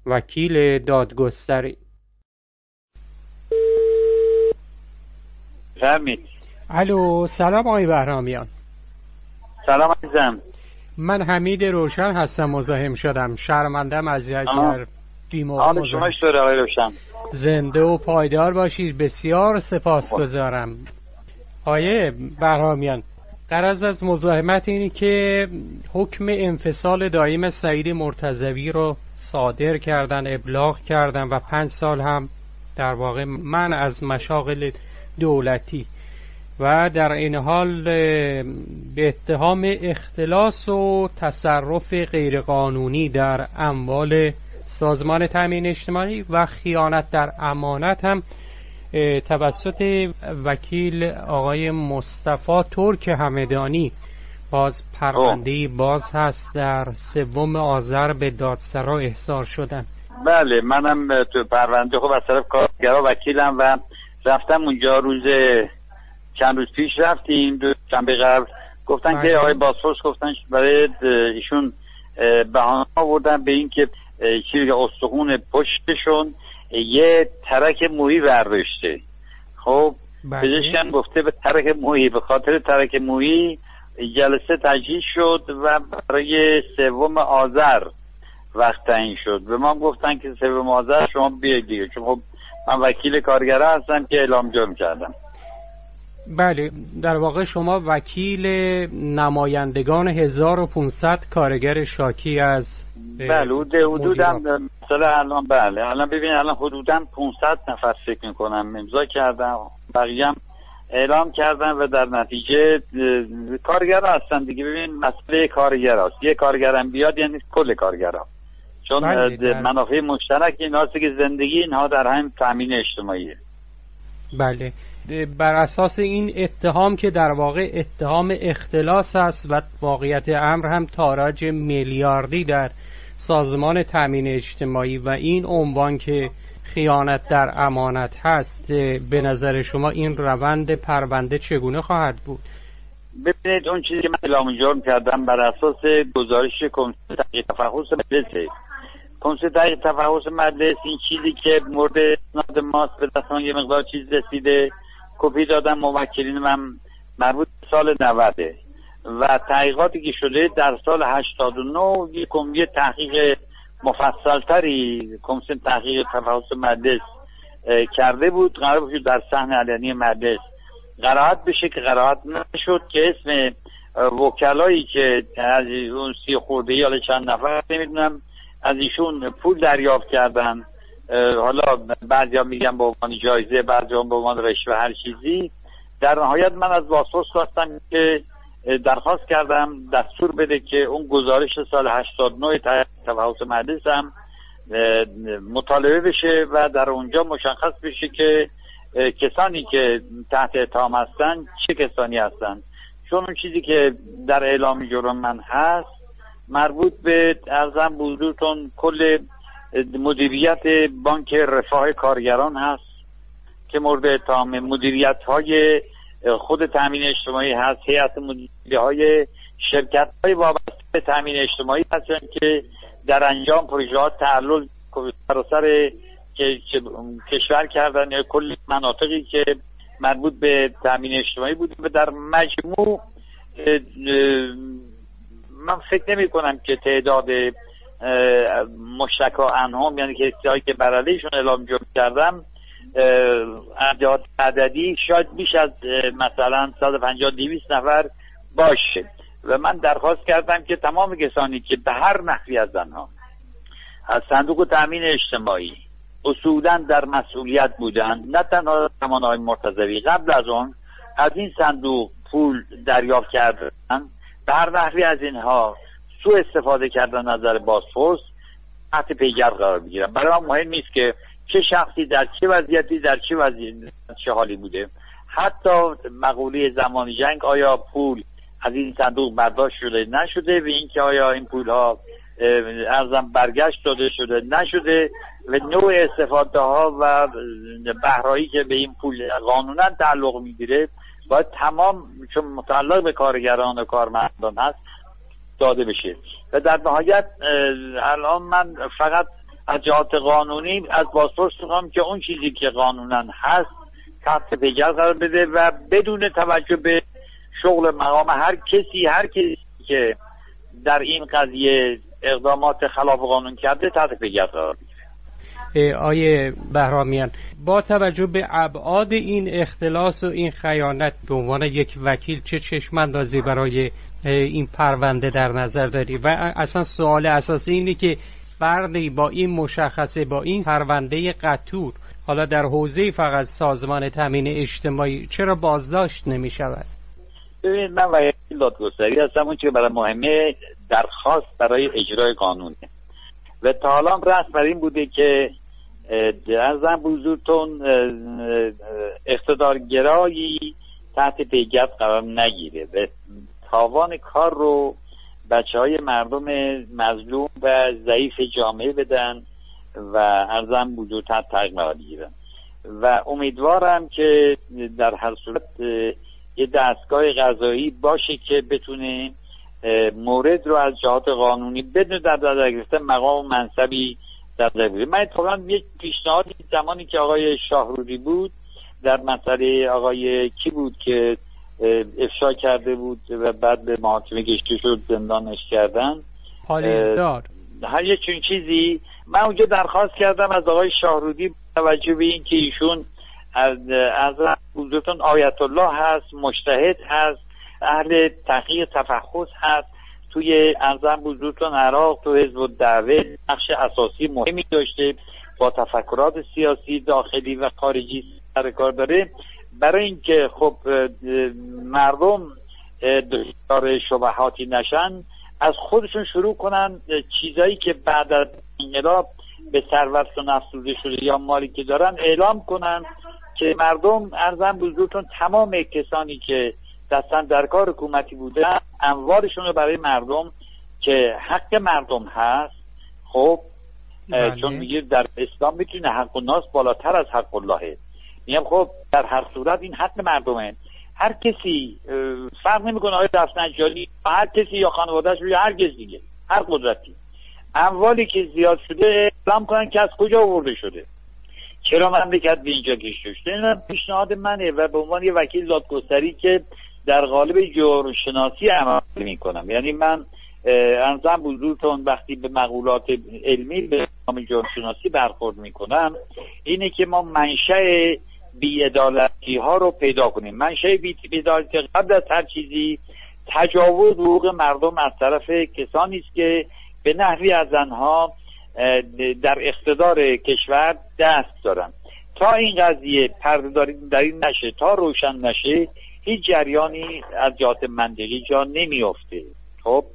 وکیل دادگستری. الو، سلام آقای بهرامیان. سلام عزیزم. من حمید روشن هستم، مزاحم شدم. شرمندم از اگر حال شما چطوره آقای روشن؟ زنده و پایدار باشید. بسیار سپاسگزارم. آقای بهرامیان، غرض از مزاحمت اینی که حکم انفصال دایم سعید مرتضوی رو صادر کردن، ابلاغ کردن و 5 سال هم در واقع منع از مشاغل دولتی و در این حال به اتهام اختلاس و تصرف غیرقانونی در اموال سازمان تامین اجتماعی و خیانت در امانت هم توسط وکیل آقای مصطفی ترک همدانی باز پرونده‌ای باز هست در 3 آذر به دادسرا احضار شدن. بله، منم تو پرونده خب از طرف کارگرها وکیلم و رفتم اونجا. چند روز پیش رفتیم، 2 شنبه قبل گفتن که آقای بازپرس گفتن برای ایشون بهانه آوردن به این که چیزی استخون پشتشون یه ترک مویی برداشته. خب پزشکم گفته به ترک مویی، به خاطر ترک مویی جلسه تجدید شد و برای 3 آذر وقت تعیین شد. به ما گفتن که 3 آذر شما بیاید دیگه، چون خب من وکیل کارگرها هستم که اعلام جرم کردم. بله، در واقع شما وکیل نمایندگان 1500 کارگر شاکی از بله حدوداً مثلا الان بله الان ببین الان حدوداً 500 نفر فکر میکنم امضا کردن، بقیه هم اعلام کردن و در نتیجه کارگرها هستن دیگه. ببین مسئله کارگراست، یه کارگرم بیاد یعنی کل کارگرها، چون منافع مشترک ایناست که زندگی اینها در هم تامین اجتماعیه. بله، بر اساس این اتهام که در واقع اتهام اختلاس است و واقعیت امر هم تاراج میلیاردی در سازمان تامین اجتماعی و این عنوان که خیانت در امانت هست، به نظر شما این روند پرونده چگونه خواهد بود؟ ببینید، اون چیزی که من اعلام جرم کردم بر اساس گزارش کمیسیون تحقیق تفحص مجلس. کمیسیون تحقیق تفحص مجلس این چیزی که مورد اسناد ماست به دست من یه مقدار چیز رسیده، کپی دادم موکلین من، مربوط به سال 90 و تحقیقاتی که شده در سال 89 یک کمیته تحقیق مفصلتری کمیسیون تحقیق تفحص مجلس کرده بود. قرار بود در صحن علنی مجلس قرائت بشه که قرائت نشد، که اسم وکلایی که از اون 30 خورده یا چند نفر نمیدونم از ایشون پول دریافت کردن، حالا بعضیا میگن به عنوان جایزه، بعضیا به عنوان رشوه، هر چیزی. در نهایت من از بازپرس خواستم که درخواست کردم دستور بده که اون گزارش سال 89 تفحص مجلس هم مطالبه بشه و در اونجا مشخص بشه که کسانی که تحت اتهام هستن چه کسانی هستن. چون اون چیزی که در اعلام جرم من هست مربوط به ارزم بزرگتون کل مدیریت بانک رفاه کارگران هست که مورد اتهام، مدیریت های خود تامین اجتماعی هست، هیئت مدیره های شرکت های وابسته به تامین اجتماعی هستن که در انجام پروژه‌ها تعلل سر کشور کردن یا کل مناطقی که مربوط به تامین اجتماعی بود و در مجموع من فکر نمی کنم که تعداد مشتکا عنهم، یعنی کسایی که بر علیهشون اعلام جرم کردم، عددی شاید بیش از مثلا 150-200 نفر باشه. و من درخواست کردم که تمام کسانی که به هر نحوی از آنها از صندوق تامین اجتماعی اصولا در مسئولیت بودند، نه تنها زمانهای مرتضوی، قبل از اون از این صندوق پول دریافت کردن، به هر نحوی از اینها سوء استفاده کردن نظر بازپرس تحت پیگرد قرار بگیرن. برای من مهم نیست که چه شخصی در چه وضعیتی در چه حالی بوده. حتی مقوله زمان جنگ، آیا پول از این صندوق برداشت شده نشده و اینکه آیا این پول ها ارزم برگشت داده شده نشده و نوع استفاده ها و بهرهایی که به این پول قانونا تعلق میگیره باید تمام، چون متعلق به کارگران و کارمندان هست، داده بشه. و در نهایت الان من فقط از جهات قانونی از بازپرس میخوام که اون چیزی که قانونا هست تحت پیگرد قرار بده و بدون توجه به شغل مقام هر کسی که در این قضیه اقدامات خلاف قانون کرده تحت پیگرد قرار بگیره. آیه بهرامیان، با توجه به ابعاد این اختلاس و این خیانت به عنوان یک وکیل چه چشم‌اندازی برای این پرونده در نظر داری؟ و اصلا سوال اساسی اینه که فردی با این مشخصه، با این پرونده قطور، حالا در حوزه فقط سازمان تامین اجتماعی، چرا بازداشت نمی شود؟ ببینید، من وکیل دادگستری هستم. اون چیزی برای مهمه درخواست برای اجرای قانونه و تا حالا رسم بر این بوده که ارزم بزرگتون اقتدارگرایی تحت پیگرد قرار نگیره و تاوان کار رو بچه‌های مردم مظلوم و ضعیف جامعه بدن و ارزم بزرگ تحت تعقیب قرار بگیرن. و امیدوارم که در هر صورت یه دستگاه قضایی باشه که بتونه مورد رو از جهات قانونی بدون در نظر گرفتن مقام و منصبی در نظر بگیره. من اتفاقا یک پیشنهادی زمانی که آقای شاهرودی بود در مسئله آقای کی بود که افشا کرده بود و بعد به محاکمه کشیده شد، زندانش کردن، پالیزدار، هر یه چون چیزی، من اونجا درخواست کردم از آقای شاهرودی توجه به این که ایشون از بزرگتون آیت الله هست، مجتهد هست، اهل تحقیق تفحص هست، توی ارزم بزرگتون عراق تو حزب الدعوه نقش اساسی مهمی داشته، با تفکرات سیاسی داخلی و خارجی سر کار داره. برای اینکه خب مردم دچار شبهاتی نشن، از خودشون شروع کنن چیزایی که بعد از انقلاب به ثروت و افزوده شده یا مالی که دارن اعلام کنن که مردم ارزم بزرگتون تمام کسانی که دستن در کار حکومتی بودن اموالشون رو برای مردم که حق مردم هست خب چون میگه در اسلام میتونه حق الناس بالاتر از حق اللهه. میگم خب در هر صورت این حق مردمه، هر کسی فرق نمیکنه آیا رفسنجانی، هر کسی یا خانواده‌اش یا هر کس دیگه، هر قدرتی اموالی که زیاد شده اعلام کنن که از کجا آورده شده، چرا مملکت به اینجا کشیده شده. این پیشنهاد منه و به عنوان یه وکیل دادگستری که در قالب جرم‌شناسی عمل میکنم، یعنی من ارزم بزرگتون وقتی به مقولات علمی به نام جرم‌شناسی برخورد میکنم اینه که ما منشأ بی‌عدالتی ها رو پیدا کنیم. منشأ بی‌عدالتی قبل از هر چیزی تجاوز حقوق مردم از طرف کسانی است که به نحوی از آنها در اقتدار کشور دست دارن. تا این قضیه پرده‌داری در این نشه، تا روشن نشه، هیچ جریانی از جهات منطقی جا نمیفته. خب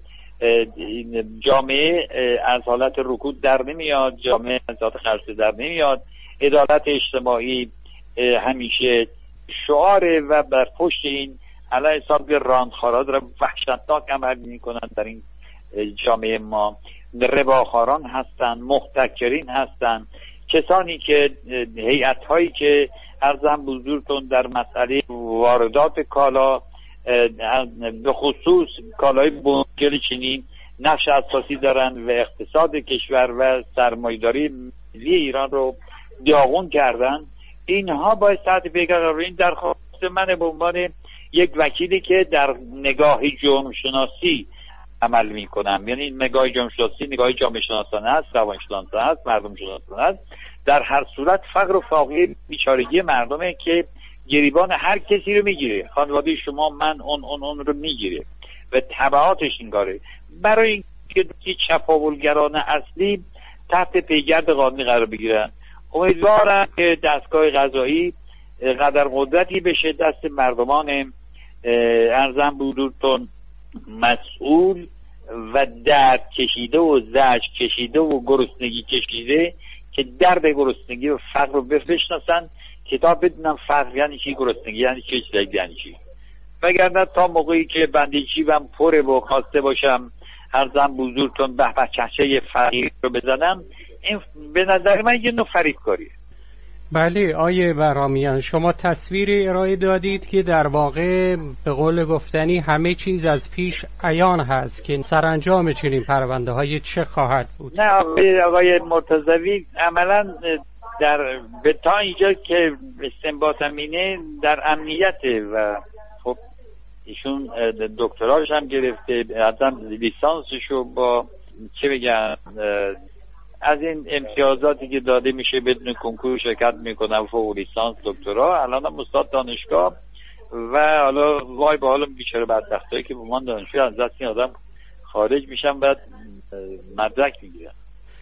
جامعه از حالت رکود در نمیاد، جامعه از حالت خلسه در نمیاد. عدالت اجتماعی همیشه شعاره و بر پشت این علیه حساب راندخارا داره وحشتناک عمل میکنن در این جامعه ما. رباخاران هستن، محتکرین هستن، کسانی که هیئت‌هایی که ارزم بزرگتون در مسئله واردات کالا به خصوص کالای بنگل چینی نقش اساسی دارن و اقتصاد کشور و سرمایه‌داری ملی ایران رو داغون کردن، اینها باید تحت پیگرد قرار. این درخواست من به عنوان یک وکیلی که در نگاه جرم‌شناسی عمل میکنم، یعنی نگاه جرم‌شناسی نگاه جامعه شناسانه است، روانشناسانه است، مردم شناسانه است. در هر صورت فقر و فاقه بیچارگی مردمه که گریبان هر کسی رو میگیره، خانواده شما، من، اون رو میگیره و تبعاتش این کاره. برای اینکه چپاولگران اصلی تحت پیگرد قانونی قرار بگیرن، امیدوارم که دستگاه قضایی قدر قدرتی بشه دست مردمان ارزم بزرگتون مسئول و درد کشیده و زجر کشیده و گرسنگی کشیده که درد گرسنگی و فقر رو بشناسن، کتاب بدونن فقر یعنی چی، گرسنگی یعنی چی، چیزی یعنی چی. وگرنه تا موقعی که بنده جیبم پره و خواسته باشم ارزم بزرگتون به چهچه فقیر رو بزنم، این به نظر من یه نوع فریبکاریه. بله آیه بهرامیان، شما تصویری ارائه دادید که در واقع به قول گفتنی همه چیز از پیش عیان هست که سرانجام چنین پرونده های چه خواهد بود. نه آقای مرتضوی عملا در به تا اینجا که استنباطم اینه در امنیته و خب ایشون دکتراش هم گرفته، حتی لیسانسشو با چه بگم از این امتیازاتی که داده میشه بدون کنکور شرکت میکنم، فوق لیسانس، دکترا، الان هم استاد دانشگاه. و حالا وای به حال بیچاره بدبختایی که به من دانشجو از دست این آدم خارج میشن و مدرک میگیرن.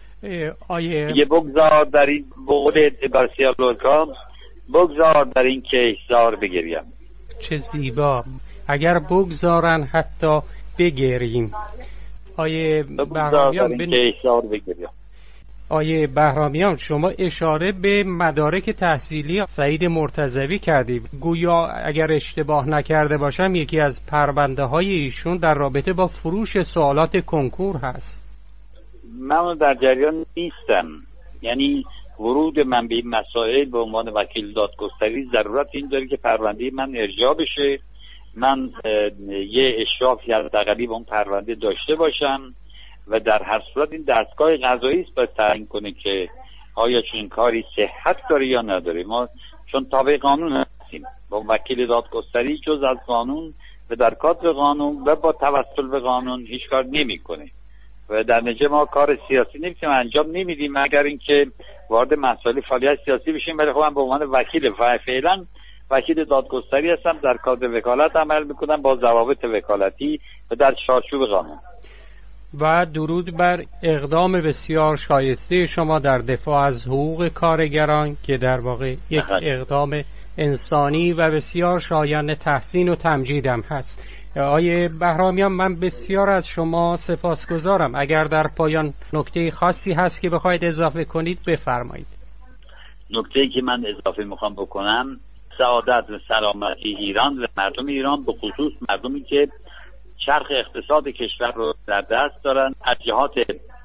یه بگذار در این بقول گارسیا لورکا، بگذار در این کشتزار بگریم. چه زیبا، اگر بگذارن حتی بگریم. آیه بهرامیان شما اشاره به مدارک تحصیلی سعید مرتضوی کردید. گویا اگر اشتباه نکرده باشم یکی از پرونده های ایشون در رابطه با فروش سوالات کنکور هست. من در جریان نیستم، یعنی ورود من به این مسائل به عنوان وکیل دادگستری ضرورت این داره که پرونده من ارجاع بشه، من یه اشرافی از حداقلی به اون پرونده داشته باشم و در هر صورت این دستگاه قضایی است باید تعیین کنه که آیا چنین کاری صحت داره یا نداره. ما چون تابع قانون هستیم، با وکیل دادگستری جز از قانون و در کادر قانون و با توسل به قانون هیچ کار نمی‌کنه و در نتیجه ما کار سیاسی نمی‌تونیم انجام نمیدیم مگر اینکه وارد مسائل فعالیت سیاسی بشیم. ولی خب من به عنوان وکیل فعلا وکیل دادگستری هستم، در کادر وکالت عمل میکنم با ضوابط وکالتی و در چارچوب قانون. و درود بر اقدام بسیار شایسته شما در دفاع از حقوق کارگران که در واقع یک اقدام انسانی و بسیار شایان تحسین و تمجیدم هست. آیه بهرامیان من بسیار از شما سپاسگزارم. اگر در پایان نکته خاصی هست که بخواید اضافه کنید بفرمایید. نکته‌ای که من اضافه میخوام بکنم، سعادت و سلامتی ایران و مردم ایران، به خصوص مردمی که چرخ اقتصاد کشور رو در دست دارن، از جهات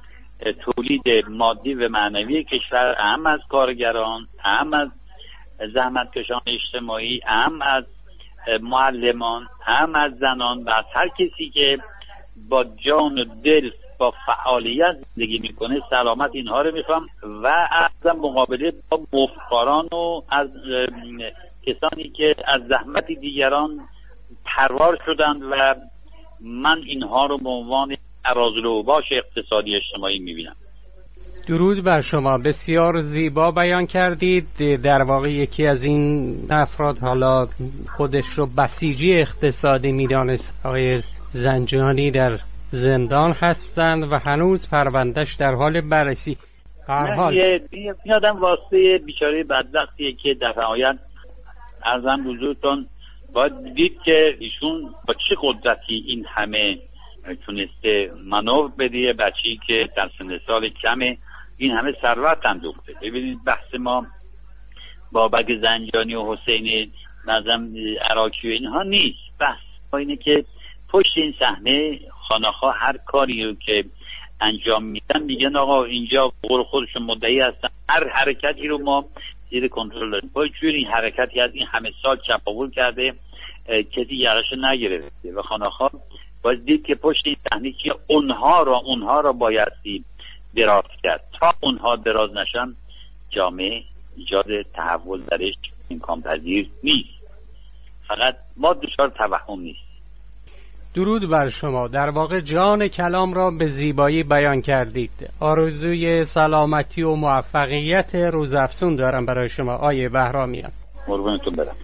تولید مادی و معنوی کشور، اهم از کارگران، اهم از زحمتکشان اجتماعی، اهم از معلمان، اهم از زنان و از هر کسی که با جان و دل با فعالیت زندگی میکنه، سلامت اینها رو میخوام و از مقابله با مفخاران و از کسانی که از زحمت دیگران پروار شدند و من اینها رو به عنوان اراذل اوباش اقتصادی اجتماعی میبینم. درود بر شما، بسیار زیبا بیان کردید. در واقع یکی از این افراد حالا خودش رو بسیجی اقتصادی میدانست، آقای زنجانی، در زندان هستند و هنوز پروندهش در حال بررسی. هر حال این آدم واسطه بیچاره بدبختیه که در نهایت ارزم حضورتون باید دید که ایشون با چه قدرتی این همه تونسته منور بده بچه‌ای که در سن سال کمه این همه ثروت اندوخته. ببینید بحث ما بابک زنجانی و حسین نظم عراقی و اینها نیست، بحث ما اینه که پشت این صحنه خانه‌ها هر کاری رو که انجام میدن میگن آقا اینجا قول خودشون مدعی هستن، هر حرکتی رو ما زیر کنترل داریم. باید جوری این حرکتی از این همه سال چپاول کرده کسی یقش نگرفته و خانه‌ها باید دید که پشت این صحنه که اونها را بایستی دراز کرد. تا اونها دراز نشن جامعه ایجاد تحول درش امکان پذیر نیست. فقط ما دچار توهم نیست. درود بر شما، در واقع جان کلام را به زیبایی بیان کردید. آرزوی سلامتی و موفقیت روزافزون دارم برای شما آیه بهرامیان. قربونتون برم.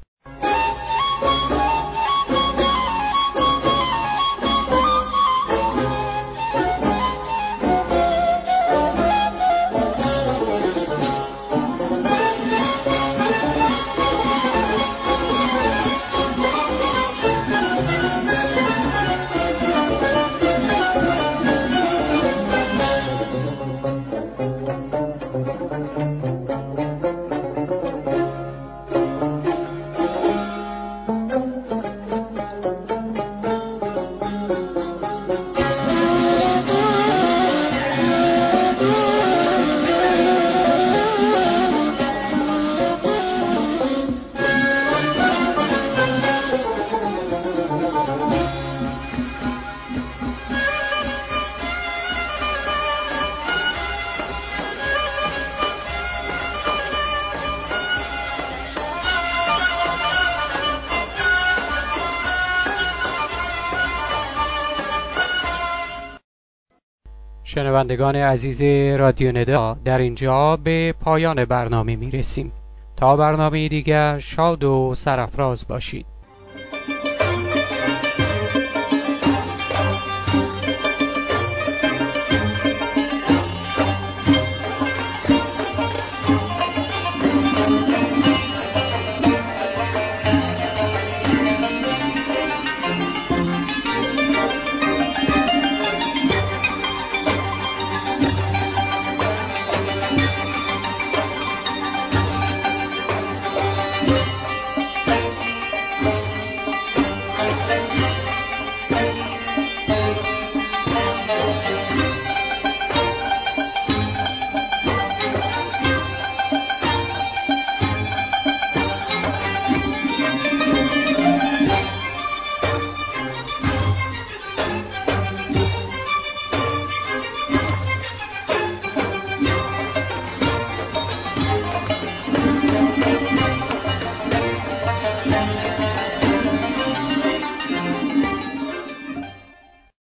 شنوندگان عزیز رادیو ندا، در اینجا به پایان برنامه می رسیم. تا برنامه دیگر شاد و سرافراز باشید.